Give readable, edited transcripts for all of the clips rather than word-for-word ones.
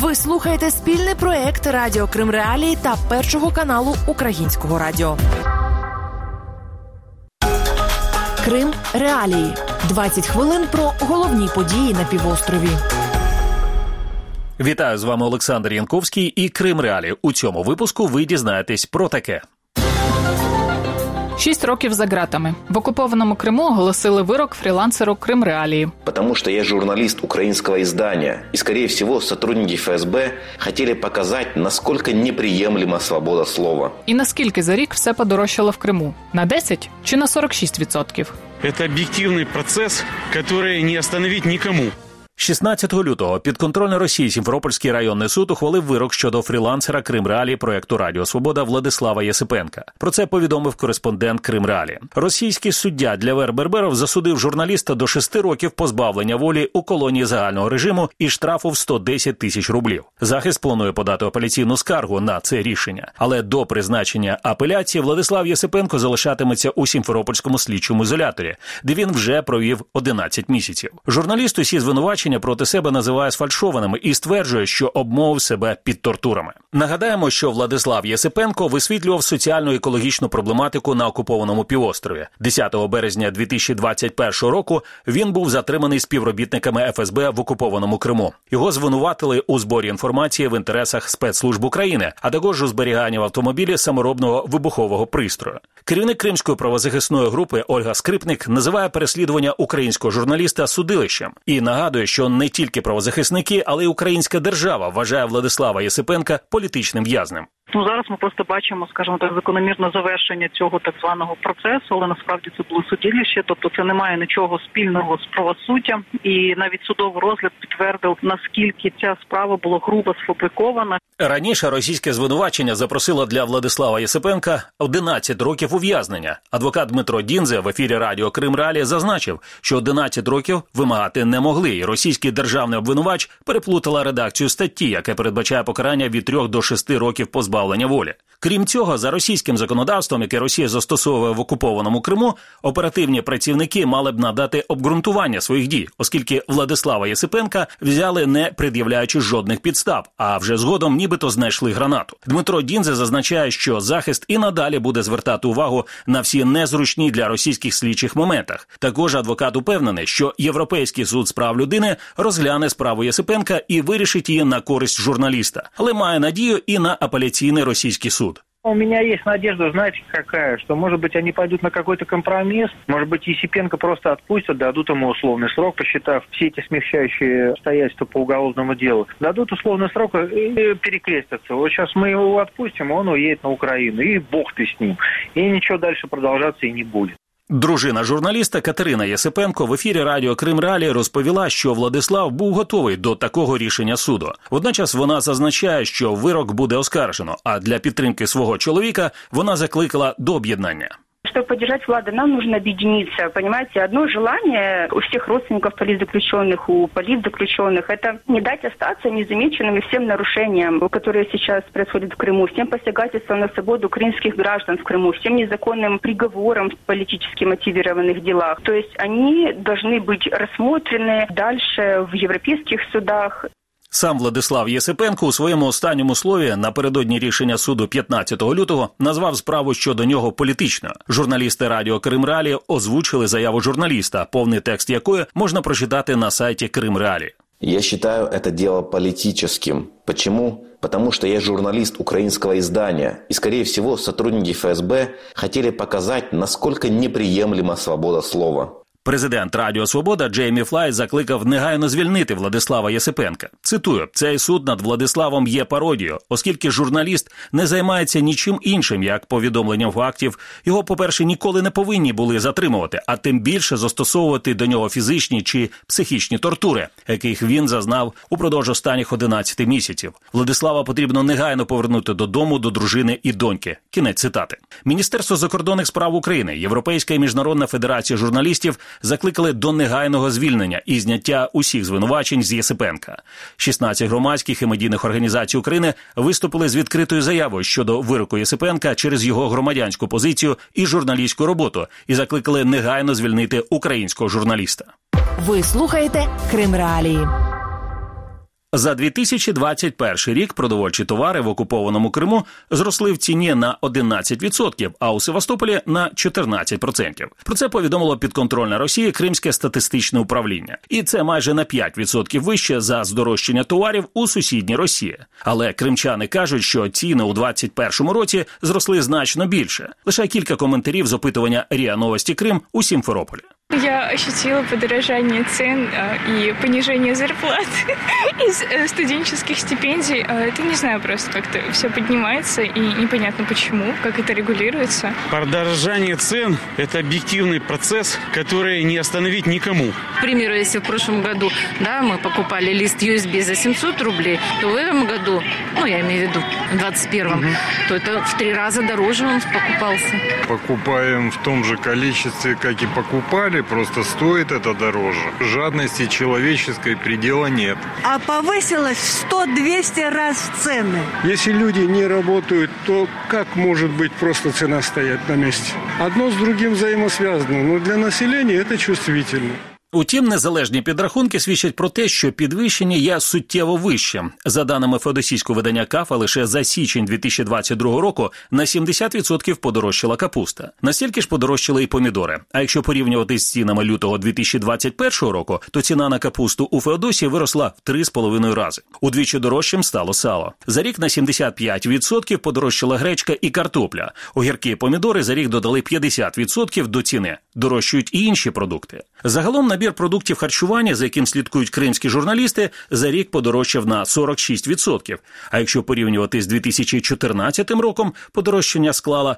Ви слухаєте спільний проект Радіо Крим Реалії та Першого каналу Українського радіо. Крим Реалії. 20 хвилин про головні події на півострові. Вітаю, з вами Олександр Янковський і Крим Реалії. У цьому випуску ви дізнаєтесь про таке. 6 років за ґратами. В окупованому Криму оголосили вирок фрілансеру Крим Реалії. Потому что я журналист украинского издания. И, скорее всего, сотрудники ФСБ хотели показать, насколько неприемлема свобода слова. І наскільки за рік все подорожчало в Криму? На 10 чи на 46%? Это объективный процесс, который не остановить никому. 16 лютого підконтрольний Росії Сімферопольський районний суд ухвалив вирок щодо фрілансера Крим Реалії проєкту «Радіо Свобода» Владислава Єсипенка. Про це повідомив кореспондент Крим Реалії. Російський суддя Длявер Берберов засудив журналіста до 6 років позбавлення волі у колонії загального режиму і штрафу в 110 тисяч рублів. Захист планує подати апеляційну скаргу на це рішення. Але до призначення апеляції Владислав Єсипенко залишатиметься у Сімферопольському слідчому ізоляторі, де він вже провів 11 місяців. Журналіст усі звинувачення проти себе називає сфальшованими і стверджує, що обмовив себе під тортурами. Нагадаємо, що Владислав Єсипенко висвітлював соціально-екологічну проблематику на окупованому півострові. 10 березня 2021 року він був затриманий співробітниками ФСБ в окупованому Криму. Його звинуватили у зборі інформації в інтересах спецслужб України, а також у зберіганні в автомобілі саморобного вибухового пристрою. Керівник Кримської правозахисної групи Ольга Скрипник називає переслідування українського журналіста судилищем і нагадує, що не тільки правозахисники, але й українська держава вважає Владислава Єсипенка політичним в'язнем. Зараз ми просто бачимо, скажімо так, закономірне завершення цього так званого процесу, але насправді це було судилище, тобто це не має нічого спільного з правосуддям, і навіть судовий розгляд підтвердив, наскільки ця справа була грубо сфабрикована. Раніше російське звинувачення запросило для Владислава Єсипенка 11 років ув'язнення. Адвокат Дмитро Діндзе в ефірі Радіо Крим Реалії зазначив, що 11 років вимагати не могли, і російський державний обвинувач переплутала редакцію статті, яка передбачає покарання від 3 до 6 років позбавлення волі. Крім цього, за російським законодавством, яке Росія застосовує в окупованому Криму, оперативні працівники мали б надати обґрунтування своїх дій, оскільки Владислава Єсипенка взяли не пред'являючи жодних підстав, а вже згодом нібито знайшли гранату. Дмитро Діндзе зазначає, що захист і надалі буде звертати увагу на всі незручні для російських слідчих моментах. Також адвокат упевнений, що Європейський суд з прав людини розгляне справу Єсипенка і вирішить її на користь журналіста, але має надію і на апеляційний російський суд. У меня есть надежда, знаете, какая, что, может быть, они пойдут на какой-то компромисс, может быть, Єсипенко просто отпустят, дадут ему условный срок, посчитав все эти смягчающие обстоятельства по уголовному делу. Дадут условный срок и перекрестятся. Вот сейчас мы его отпустим, он уедет на Украину, и бог ты с ним. И ничего дальше продолжаться и не будет. Дружина журналіста Катерина Єсипенко в ефірі Радіо Крим Реалії розповіла, що Владислав був готовий до такого рішення суду. Водночас вона зазначає, що вирок буде оскаржено, а для підтримки свого чоловіка вона закликала до об'єднання. Чтобы поддержать Влада, нам нужно объединиться, понимаете? Одно желание у всех родственников политзаключенных, у политзаключенных, это не дать остаться незамеченными всем нарушениям, которые сейчас происходят в Крыму, всем посягательствам на свободу украинских граждан в Крыму, всем незаконным приговорам в политически мотивированных делах. То есть они должны быть рассмотрены дальше в европейских судах. Сам Владислав Єсипенко у своєму останньому слові напередодні рішення суду 15 лютого назвав справу щодо нього політичною. Журналісти Радіо Крим Реалії озвучили заяву журналіста, повний текст якої можна прочитати на сайті Крим Реалії. Я считаю это дело политическим. Почему? Потому что я журналист украинского издания. И, скорее всего, сотрудники ФСБ хотели показать, насколько неприемлема свобода слова. Президент Радіо Свобода Джеймі Флай закликав негайно звільнити Владислава Єсипенка. Цитую, «Цей суд над Владиславом є пародією, оскільки журналіст не займається нічим іншим, як повідомленням фактів. Його, по-перше, ніколи не повинні були затримувати, а тим більше застосовувати до нього фізичні чи психічні тортури, яких він зазнав упродовж останніх 11 місяців. Владислава потрібно негайно повернути додому, до дружини і доньки». Кінець цитати. Міністерство закордонних справ України, Європейська і Міжнародна федерація журналістів закликали до негайного звільнення і зняття усіх звинувачень з Єсипенка. 16 громадських і медійних організацій України виступили з відкритою заявою щодо вироку Єсипенка через його громадянську позицію і журналістську роботу і закликали негайно звільнити українського журналіста. Ви слухаєте Крим Реалії. За 2021 рік продовольчі товари в окупованому Криму зросли в ціні на 11%, а у Севастополі на 14%. Про це повідомило підконтрольне Росії Кримське статистичне управління. І це майже на 5% вище за здорожчання товарів у сусідній Росії. Але кримчани кажуть, що ціни у 2021 році зросли значно більше. Лише кілька коментарів з опитування РІА Новості Крим у Сімферополі. Я ощутила подорожание цен и понижение зарплат из студенческих стипендий. Это, не знаю, просто как-то все поднимается и непонятно почему, как это регулируется. Подорожание цен – это объективный процесс, который не остановить никому. К примеру, если в прошлом году мы покупали лист USB за 700 рублей, то в этом году, я имею в виду в 2021, то это в 3 раза дороже он покупался. Покупаем в том же количестве, как и покупали, просто стоит это дороже. Жадности человеческой предела нет. А повысилось в 100-200 раз цены. Если люди не работают, то как может быть просто цена стоять на месте? Одно с другим взаимосвязано, но для населения это чувствительно. Утім, незалежні підрахунки свідчать про те, що підвищення є суттєво вищим. За даними феодосійського видання «Кафа», лише за січень 2022 року на 70% подорожчала капуста. Настільки ж подорожчали і помідори. А якщо порівнювати з цінами лютого 2021 року, то ціна на капусту у Феодосії виросла в 3,5 рази. Удвічі дорожчим стало сало. За рік на 75% подорожчала гречка і картопля. Огірки і помідори за рік додали 50% до ціни. Дорожчають і інші продукти. Загалом набір продуктів харчування, за яким слідкують кримські журналісти, за рік подорожчав на 46%. А якщо порівнювати з 2014 роком, подорожчання склало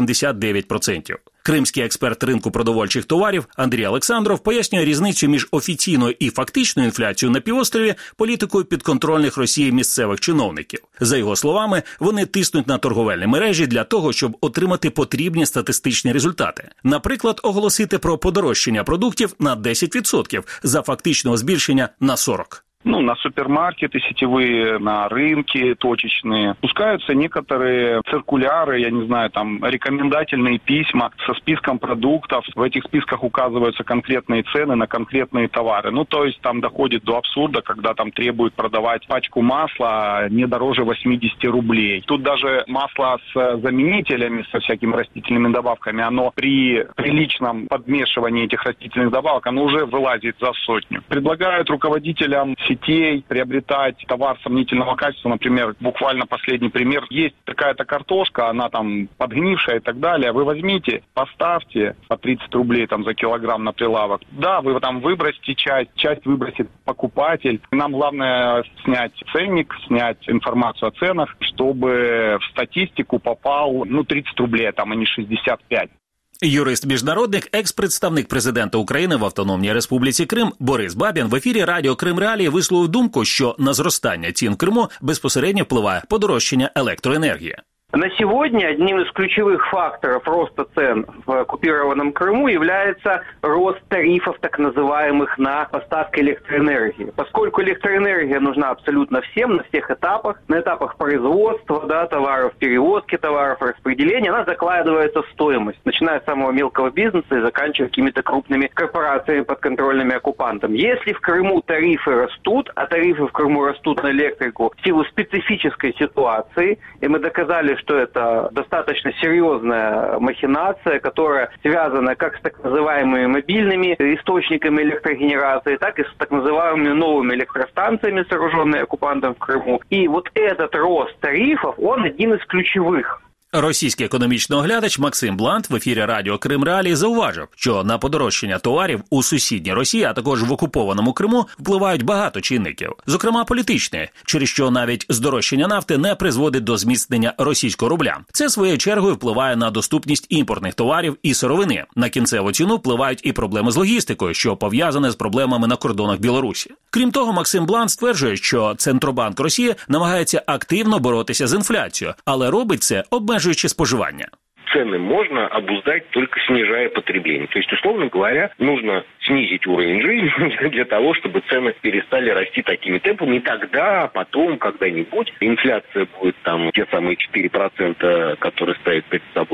189%. Кримський експерт ринку продовольчих товарів Андрій Олександров пояснює різницю між офіційною і фактичною інфляцією на півострові політикою підконтрольних Росії місцевих чиновників. За його словами, вони тиснуть на торговельні мережі для того, щоб отримати потрібні статистичні результати. Наприклад, оголосити про подорожчання продуктів на 10%, за фактичного збільшення на 40%. На супермаркеты сетевые, на рынки точечные. Пускаются некоторые циркуляры, рекомендательные письма со списком продуктов. В этих списках указываются конкретные цены на конкретные товары. То есть там доходит до абсурда, когда там требуют продавать пачку масла не дороже 80 рублей. Тут даже масло с заменителями, со всякими растительными добавками, оно при приличном подмешивании этих растительных добавок, оно уже вылазит за 100. Предлагают руководителям сетей приобретать товар сомнительного качества. Например, буквально последний пример. Есть такая-то картошка, она там подгнившая и так далее. Вы возьмите, поставьте по 30 рублей за килограмм на прилавок. Да, вы там выбросите часть выбросит покупатель. Нам главное снять ценник, снять информацию о ценах, чтобы в статистику попал 30 рублей, а не 65. Юрист-міжнародник, екс-представник президента України в Автономній Республіці Крим Борис Бабін в ефірі радіо Крим Реалії висловив думку, що на зростання цін в Криму безпосередньо впливає подорожчання електроенергії. На сегодня одним из ключевых факторов роста цен в оккупированном Крыму является рост тарифов, так называемых, на поставки электроэнергии. Поскольку электроэнергия нужна абсолютно всем, на всех этапах, на этапах производства, товаров, перевозки товаров, распределения, она закладывается в стоимость, начиная с самого мелкого бизнеса и заканчивая какими-то крупными корпорациями, подконтрольными оккупантам. Если в Крыму тарифы растут, а тарифы в Крыму растут на электрику в силу специфической ситуации, и мы доказали, что это достаточно серьезная махинация, которая связана как с так называемыми мобильными источниками электрогенерации, так и с так называемыми новыми электростанциями, сооруженными оккупантом в Крыму. И вот этот рост тарифов, он один из ключевых. Російський економічний оглядач Максим Блант в ефірі радіо Крим Реалії зауважив, що на подорожчання товарів у сусідній Росії, а також в окупованому Криму впливають багато чинників, зокрема політичні, через що навіть здорожчання нафти не призводить до зміцнення російського рубля. Це своєю чергою впливає на доступність імпортних товарів і сировини. На кінцеву ціну впливають і проблеми з логістикою, що пов'язане з проблемами на кордонах Білорусі. Крім того, Максим Блант стверджує, що Центробанк Росії намагається активно боротися з інфляцією, але робить це обмежуючи споживання. Цены можно обуздать, только снижая потребление. То есть, условно говоря, нужно снизить уровень жизни для того, чтобы цены перестали расти такими темпами. И тогда, потом, когда-нибудь, инфляция будет те самые 4%, которые ставят перед собой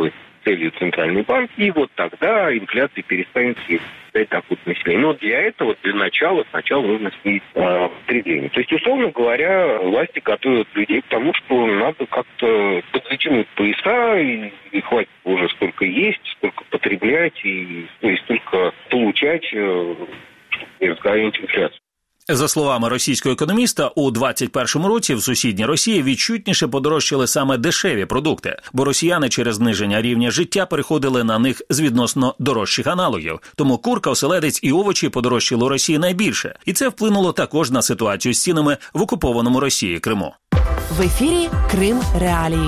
целью Центральный банк, и вот тогда инфляция перестанет съедать так вот население. Но для этого, для начала, сначала нужно снизить потребление. То есть, условно говоря, власти готовят людей к тому, что надо как-то подтянуть пояса, и хватит уже сколько есть, сколько потреблять, и столько получать, чтобы не разгонять инфляцию. За словами російського економіста, у 2021 році в сусідній Росії відчутніше подорожчали саме дешеві продукти, бо росіяни через зниження рівня життя переходили на них з відносно дорожчих аналогів. Тому курка, оселедець і овочі подорожчали у Росії найбільше. І це вплинуло також на ситуацію з цінами в окупованому Росії Криму. В ефірі Крим Реалії.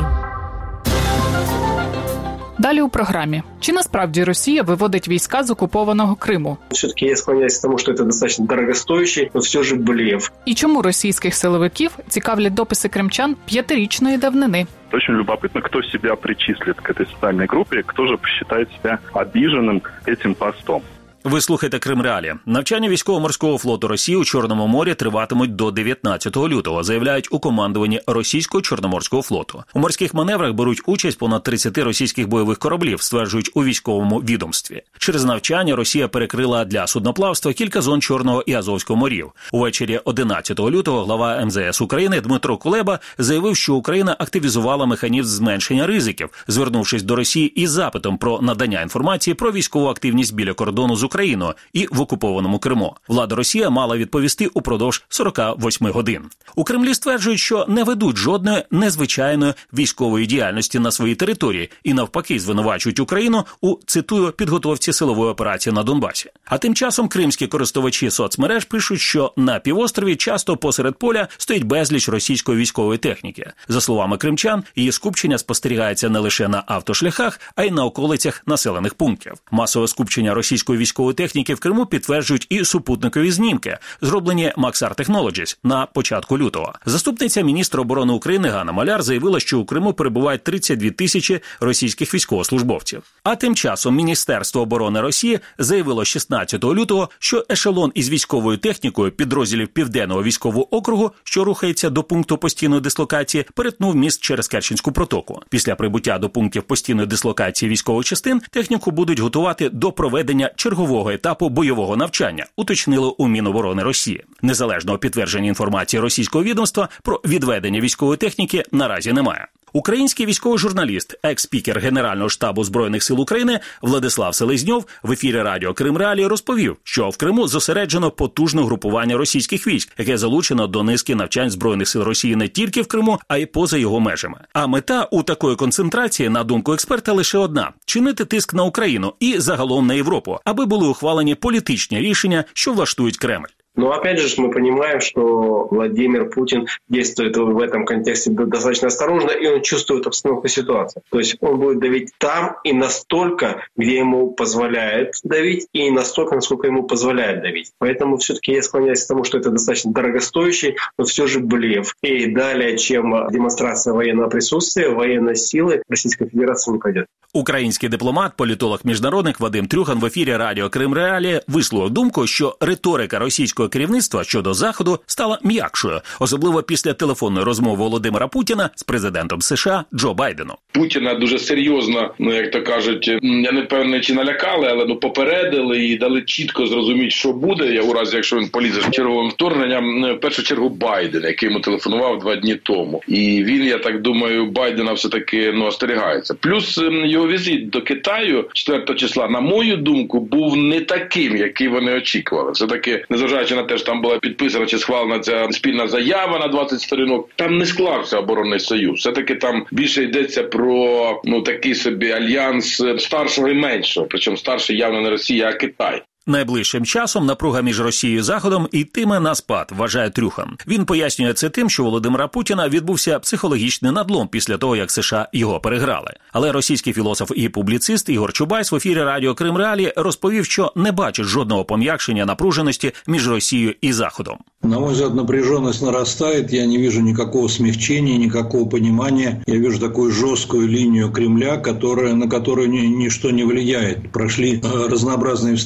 Далі у програмі. Чи насправді Росія виводить війська з окупованого Криму? Все-таки я склоняюсь к тому, що це достатньо дорогостоящий, но все же блеф. І чому російських силовиків цікавлять дописи кримчан 5-річної давнини? Очень любопытно, кто себя причислит к этой социальной группе, кто же посчитает себя обиженным этим постом. Ви слухаєте Крим Реалії. Навчання військово-морського флоту Росії у Чорному морі триватимуть до 19 лютого, заявляють у командуванні Російського Чорноморського флоту. У морських маневрах беруть участь понад 30 російських бойових кораблів, стверджують у військовому відомстві. Через навчання Росія перекрила для судноплавства кілька зон Чорного і Азовського морів. Увечері 11 лютого глава МЗС України Дмитро Кулеба заявив, що Україна активізувала механізм зменшення ризиків, звернувшись до Росії із запитом про надання інформації про військову активність біля кордону з Україною і в окупованому Криму. Влада Росії мала відповісти упродовж 48 годин. У Кремлі стверджують, що не ведуть жодної незвичайної військової діяльності на своїй території і навпаки звинувачують Україну у, цитую, підготовці силової операції на Донбасі. А тим часом кримські користувачі соцмереж пишуть, що на півострові часто посеред поля стоїть безліч російської військової техніки. За словами кримчан, її скупчення спостерігається не лише на автошляхах, а й на околицях населених пунктів. Масове скупчення російської військової техніки в Криму підтверджують і супутникові знімки, зроблені Maxar Technologies на початку лютого. Заступниця міністра оборони України Ганна Маляр заявила, що у Криму перебувають 32 тисячі російських військовослужбовців. А тим часом Міністерство оборони Росії заявило 16 лютого, що ешелон із військовою технікою підрозділів Південного військового округу, що рухається до пункту постійної дислокації, перетнув міст через Керченську протоку. Після прибуття до пунктів постійної дислокації військових частин техніку будуть готувати до проведення чергового етапу бойового навчання, уточнили у Міноборони Росії. Незалежного підтвердження інформації російського відомства про відведення військової техніки наразі немає. Український військовий журналіст, екс-спікер Генерального штабу Збройних сил України Владислав Селезньов в ефірі радіо Крим Реалії розповів, що в Криму зосереджено потужне групування російських військ, яке залучено до низки навчань Збройних сил Росії не тільки в Криму, а й поза його межами. А мета у такої концентрації, на думку експерта, лише одна – чинити тиск на Україну і загалом на Європу, аби були ухвалені політичні рішення, що влаштують Кремль. Но опять же мы понимаем, что Владимир Путин действует в этом контексте достаточно осторожно, и он чувствует обстановку ситуации. То есть он будет давить там и настолько, где ему позволяет давить, и настолько, насколько ему позволяет давить. Поэтому все-таки я склоняюсь к тому, что это достаточно дорогостоящий, но все же блеф. И далее, чем демонстрация военного присутствия, военной силы Российской Федерации не пойдет. Український дипломат, політолог-міжнародник Вадим Трюхан в ефірі радіо Крим Реалії висловив думку, що риторика російського керівництва щодо Заходу стала м'якшою, особливо після телефонної розмови Володимира Путіна з президентом США Джо Байденом. Путіна дуже серйозно, як то кажуть, я не певний, чи налякали, але попередили і дали чітко зрозуміти, що буде, у разі, якщо він полізе з черговим вторгненням, в першу чергу Байден, який йому телефонував 2 дні тому. І він, я так думаю, Байдена все-таки остерігається. Плюс його візит до Китаю 4 числа, на мою думку, був не таким, який вони очікували. Все-таки, незважаючи на те, що там була підписана чи схвалена ця спільна заява на 20 сторінок, там не склався оборонний союз. Все-таки там більше йдеться про такий собі альянс старшого і меншого. Причому старший явно не Росія, а Китай. Найближчим часом напруга між Росією і Заходом йтиме на спад, вважає Трюхан. Він пояснює це тим, що Володимира Путіна відбувся психологічний надлом після того, як США його переграли. Але російський філософ і публіцист Ігор Чубайс в ефірі радіо Крим Реалії розповів, що не бачить жодного пом'якшення напруженості між Росією і Заходом. На мой взгляд, напряженность нарастает, я не вижу никакого смягчения, никакого понимания. Я вижу такую жесткую линию Кремля, на которую ничто не влияет. Прошли разнообразные встречи с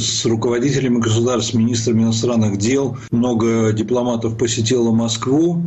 с руководителями государств, министрами иностранных дел. Много дипломатов посетило Москву,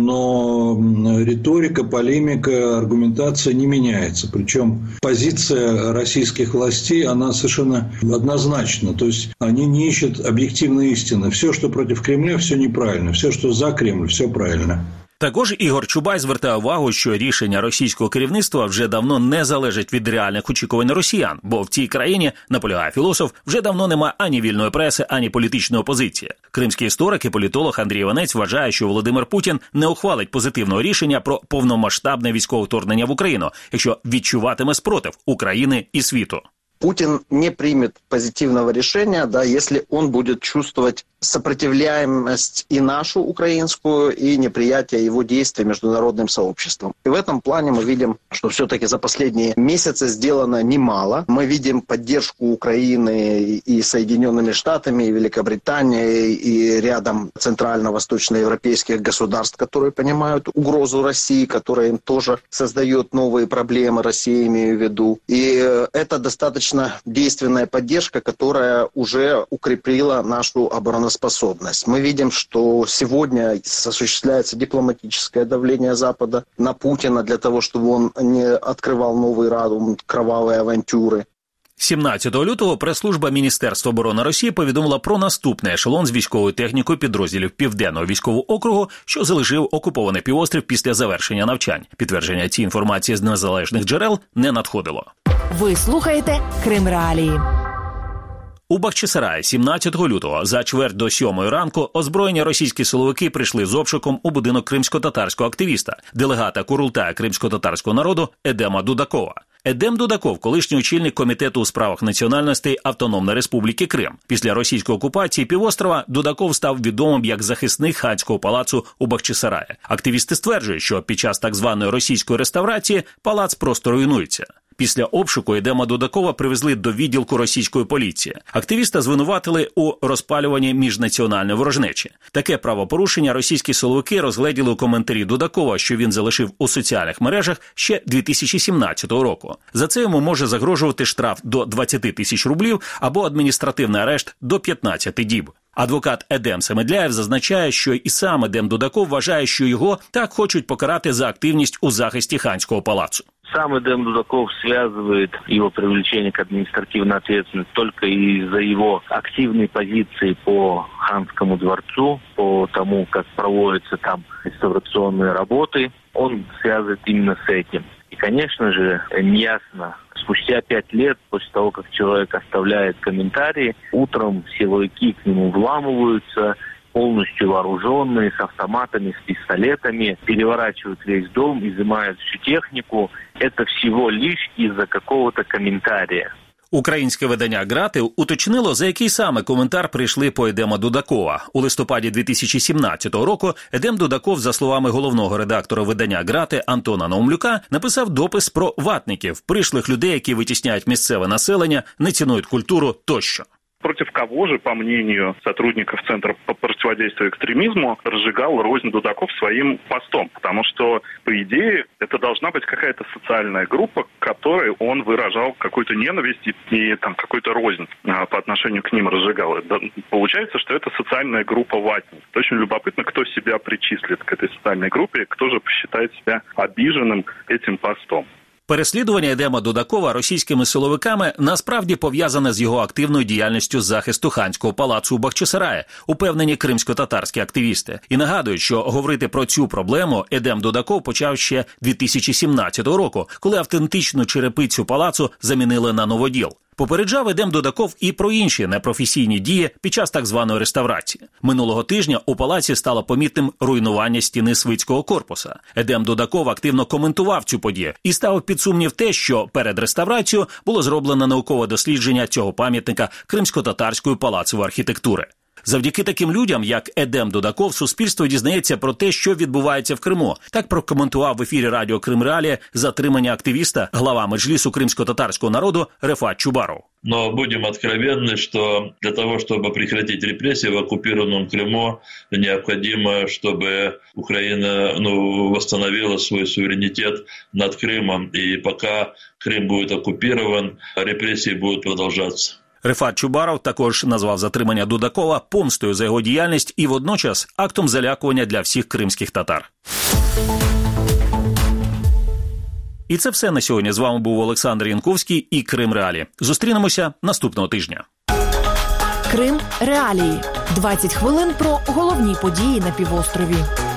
но риторика, полемика, аргументация не меняется. Причем позиция российских властей, она совершенно однозначна. То есть они не ищут объективной истины. Все, что против Кремля, все неправильно. Все, что за Кремль, все правильно. Також Ігор Чубай звертає увагу, що рішення російського керівництва вже давно не залежить від реальних очікувань росіян, бо в цій країні, наполягає філософ, вже давно немає ані вільної преси, ані політичної опозиції. Кримський історик і політолог Андрій Іванець вважає, що Володимир Путін не ухвалить позитивного рішення про повномасштабне військове вторгнення в Україну, якщо відчуватиме спротив України і світу. Путин не примет позитивного решения, да, если он будет чувствовать сопротивляемость и нашу украинскую, и неприятие его действий международным сообществом. И в этом плане мы видим, что все-таки за последние месяцы сделано немало. Мы видим поддержку Украины и Соединенными Штатами, и Великобританией, и рядом центрально-восточноевропейских государств, которые понимают угрозу России, которая им тоже создает новые проблемы, Россия имею в виду. И это достаточно действенная поддержка, которая уже укрепила нашу обороноспособность. Мы видим, что сегодня осуществляется дипломатическое давление Запада на Путина для того, чтобы он не открывал новый радум кровавой авантюры. 17 лютого прес-служба Міністерства оборони Росії повідомила про наступний ешелон з військовою технікою підрозділів Південного військового округу, що залишив окупований півострів після завершення навчань. Підтвердження цієї інформації з незалежних джерел не надходило. Ви слухаєте Крим Реалії. У Бахчисараї 17 лютого за чверть до 7 ранку озброєні російські силовики прийшли з обшуком у будинок кримсько-татарського активіста, делегата Курултаю кримсько-татарського народу Едема Дудакова. Едем Дудаков – колишній очільник Комітету у справах національностей Автономної Республіки Крим. Після російської окупації півострова Дудаков став відомим як захисник ханського палацу у Бахчисараї. Активісти стверджують, що під час так званої російської реставрації палац просто руйнується. Після обшуку Едема Дудакова привезли до відділку російської поліції. Активіста звинуватили у розпалюванні міжнаціональної ворожнечі. Таке правопорушення російські силовики розгледіли у коментарі Дудакова, що він залишив у соціальних мережах ще 2017 року. За це йому може загрожувати штраф до 20 тисяч рублів або адміністративний арешт до 15 діб. Адвокат Едем Семедляєв зазначає, що і сам Едем Дудаков вважає, що його так хочуть покарати за активність у захисті ханського палацу. Сам Эдем Дудаков связывает его привлечение к административной ответственности только из-за его активной позиции по Ханскому дворцу, по тому, как проводятся там реставрационные работы. Он связывает именно с этим. И, конечно же, неясно, спустя 5 лет после того, как человек оставляет комментарии, утром силовики к нему вламываются, полностью вооруженные, с автоматами, с пистолетами, переворачивают весь дом, изымают всю технику. Это всего лишь из-за какого-то комментария. Українське видання «Грати» уточнило, за який саме коментар прийшли по Едема Дудакова. У листопаді 2017 року Едем Дудаков, за словами головного редактора видання «Грати» Антона Наумлюка, написав допис про ватників, пришлих людей, які витісняють місцеве населення, не цінують культуру тощо. Против кого же, по мнению сотрудников Центра по противодействию экстремизму, разжигал рознь Дудаков своим постом? Потому что, по идее, это должна быть какая-то социальная группа, к которой он выражал какую-то ненависть и там какую-то рознь по отношению к ним разжигал. Получается, что это социальная группа ватников. Очень любопытно, кто себя причислит к этой социальной группе, кто же посчитает себя обиженным этим постом. Переслідування Едема Дудакова російськими силовиками насправді пов'язане з його активною діяльністю захисту ханського палацу у Бахчисараї, упевнені кримсько-татарські активісти. І нагадують, що говорити про цю проблему Едем Дудаков почав ще 2017 року, коли автентичну черепицю палацу замінили на новоділ. Попереджав Едем Дудаков і про інші непрофесійні дії під час так званої реставрації. Минулого тижня у палаці стало помітним руйнування стіни Свитського корпуса. Едем Дудаков активно коментував цю подію і ставив під сумнів те, що перед реставрацією було зроблено наукове дослідження цього пам'ятника кримсько-татарської палацової архітектури. Завдяки таким людям, як Едем Дудаков, суспільство дізнається про те, що відбувається в Криму. Так прокоментував в ефірі радіо Крим Реалії затримання активіста, глава меджлісу кримсько-татарського народу Рефат Чубаров. Но будем откровенны, что для того, чтобы прекратить репрессии в оккупированном Крыму, необходимо, чтобы Украина восстановила свой суверенитет над Крымом. И пока Крым будет оккупирован, репрессии будут продолжаться. Рефат Чубаров також назвав затримання Дудакова помстою за його діяльність і водночас актом залякування для всіх кримських татар. І це все на сьогодні. З вами був Олександр Янковський і Крим Реалії. Зустрінемося наступного тижня. Крим Реалії. 20 хвилин про головні події на півострові.